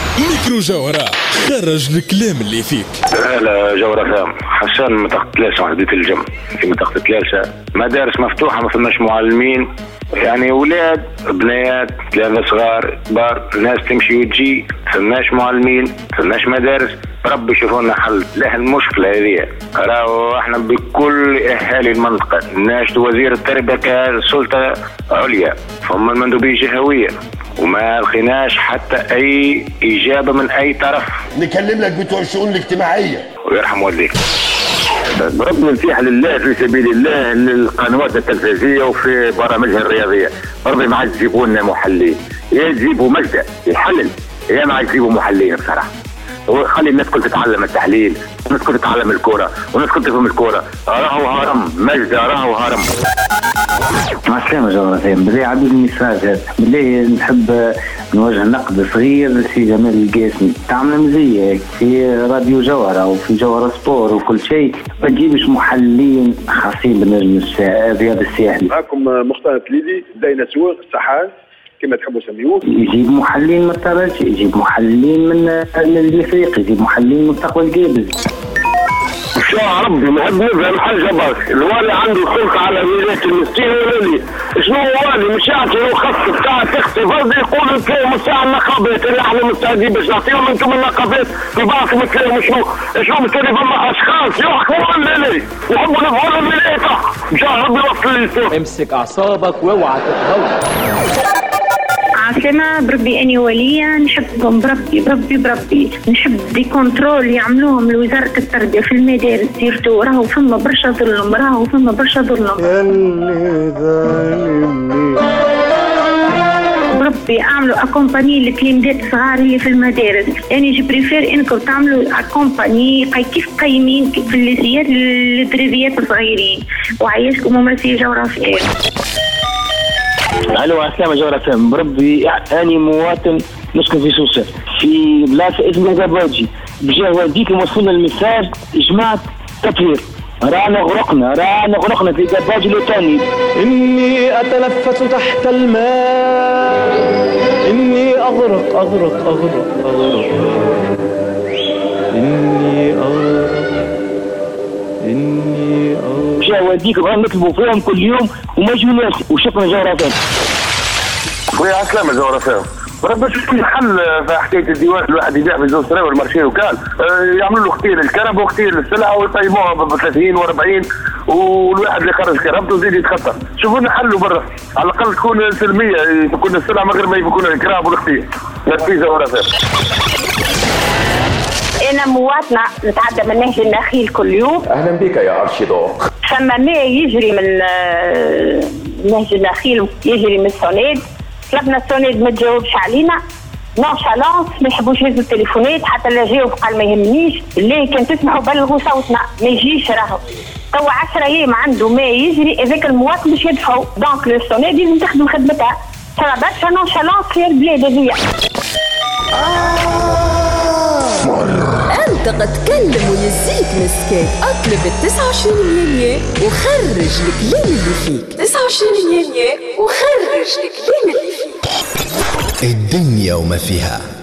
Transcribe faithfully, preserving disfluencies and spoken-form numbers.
ميكرو جوهرة خرج الكلام اللي فيك. لا جوهرة فهم حسان منطقة ثلاثة وحدة الجم في منطقة ثلاثة مدارس مفتوحة ما فماش معلمين يعني ولاد بنيات ثلاثة صغار كبار الناس تمشي وتجي فماش معلمين فماش مدارس ربي يشوفوا لنا حل له المشكلة هذه راهو احنا بكل اهالي المنطقة ناشد وزير التربية كسلطة عليا فهم المندوبية الجهوية وما لقيناش حتى اي اجابة من اي طرف. نكلم لك بتوع الشؤون الاجتماعية ويرحم والديك. ربنا نصيح لله في سبيل الله للقنوات التلفزيونية وفي برامجها الرياضية ربي ما عاد تجيبوا لنا محلين يا تجيبوا مجد يحلل يا ما عاد تجيبوا محلين بصراحة وخلي الناس كل تتعلم التحليل والناس كل تتعلم الكورة والناس كل تفهم الكورة راهو هرم مجد راهو هرم. مع السلامة جوهرة بلي عدد الميساج هذا بلي نحب نوجه نقد صغير لسي جمال القاسمي تعمل مزية في راديو جوهرة وفي جوهرة سبور وكل شيء ما تجيبش محللين خاصين بالنجم الرياضي السياحي. معكم مختار تليدي داينا سوق السحان كما تحبوا سميوه. يجيب محللين من الترجي يجيب محللين من الافريقي يجيب محللين من تقوى القابل. شو ربي نحب نفهم حاجه برك الوالي عنده الخلق على ولايه المسكين واللي شنو الوالي مش يعطي له خص بتاع تختي فرض يقولوا تلاقوا مستوى النقابات اللي احنا مستعدين باش نعطيهم انتم النقابات في بعضكم تلاقوا شنو شنو مثلا فما اشخاص يحكموا الليلي يحبوا نفعلوا الليلي صح مش ربي يوصل لي الصوت. امسك اعصابك واوعى تتهور. عاصمة بربي أني ولية نحبهم بربي بربي بربي نحب دي كنترول يعملوهم لوزارة التربية في المدارس سيرتو راهو فما برشا ظلم راهو فما برشا ظلم. بربي اعملوا اكومباني للتلاميذات الصغار اللي في المدارس يعني جي بريفير انكم تعملوا اكومباني كيف قايمين في الليسيات للدريفيات الصغيرين. وعيشكم ممارسية جغرافية. الو السلام جغرافيا بربي اني مواطن نسكن في سوسة في بلاصه اسمها زباجي بجاه والديك موصلنا المساج جماعه تطوير رانا غرقنا رانا غرقنا في زباجي لوتاني. اني اتنفس تحت الماء اني اغرق اغرق اغرق اغرق اني اغرق اني اغرق بجاه والديك بغينا نطلبوا فيهم كل يوم وما يجوناش. وشكرا جغرافيا. ويا سلامة جغرافيا ربي شوف الحل في حكايه الديوان الواحد يبيع في زوج سراوي والمارشي وكال أه يعملوا له اختيار الكرب واختيار السلعه ويقيموها ب ثلاثين وأربعين والواحد اللي خرج كربته يزيد يتخطر. شوفوا لنا حلوا برا على الاقل تكون سلميه تكون السلعه من غير ما يكون الكراب والاختيار. نفسي جغرافيا. أنا مواطنة نتعدى من نهج النخيل كل يوم. أهلا بك يا أرشيدوق. فما ماء يجري من نهج النخيل يجري من السونيد طلبنا السونيد ما تجاوبش علينا نونشالونس ما يحبوش يهزوا التليفونات حتى لا جاوب قال ما يهمنيش اللي كان تسمعوا بلغوا صوتنا ما يجيش راهو توا عشرة أيام عنده ما يجري هذاك المواطن باش يدفعوا دونك السونيد لازم تخدم خدمتها ترى برشا نونشالونس في البلاد هذيا. أنت قد تكلم ويزيك مسكين أطلب التسعة وعشرين يناير وخرج الكلام اللي فيك. تسعة وعشرين يناير وخرج الكلام اللي فيك. الدنيا وما فيها.